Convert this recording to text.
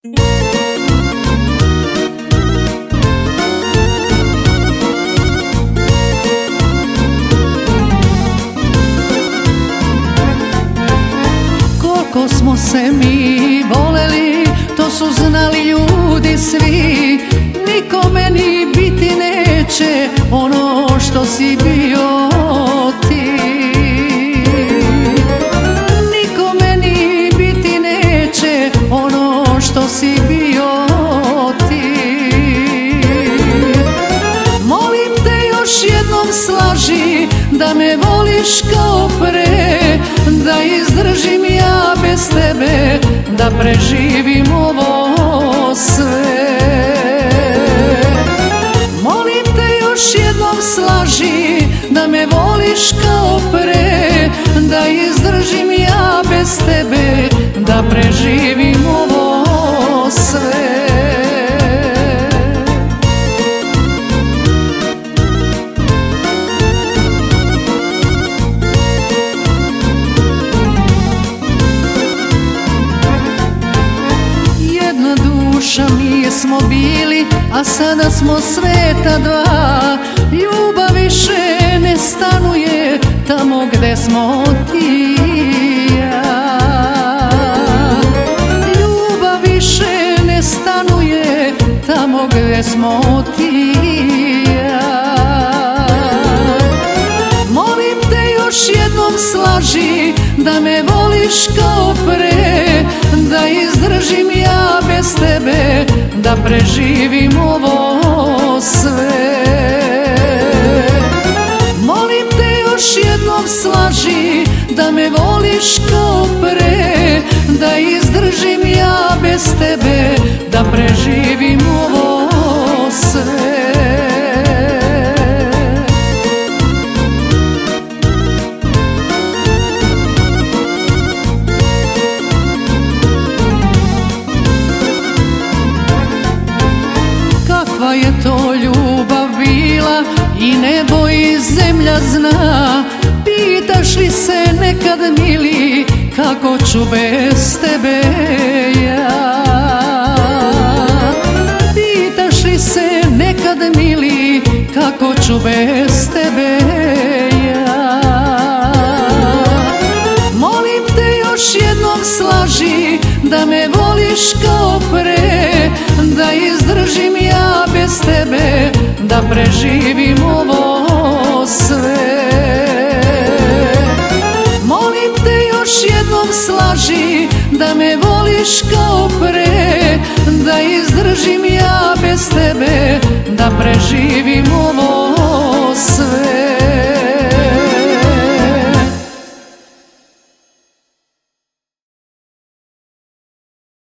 Koliko smo se mi voleli, to su znali ljudi svi. Nikome ni biti neće ono što si bio ti. Nikome ni biti neće ono što si bio ti. Molim te još jednom slaži da me voliš kao pre, da izdržim ja bez tebe, da preživim ovo sve. Molim te još jednom slaži da me voliš kao pre, da izdržim ja bez tebe, da preživim ovo sve. Mi smo bili, a sada smo sveta dva. Ljubav više ne stanuje tamo gde smo ti i ja. Ljubav više ne stanuje tamo gde smo ti i ja. Molim te još jednom slaži da me voliš kao pre, da izdržim ja bez tebe, da preživim ovo sve. Molim te još jednom slaži da me voliš kao pre, da izdržim ja bez tebe, da preživim ovo sve. Kakva je to ljubav bila i nebo i zemlja zna. Pitaš li se nekad mili kako ću bez tebe ja? Pitaš li se nekad mili kako ću bez tebe ja? Molim te još jednom slaži da me voliš kao pre, da izdržim ja bez tebe, da preživim ovo sve. Molim te još jednom slaži da me voliš kao pre, da izdržim ja bez tebe,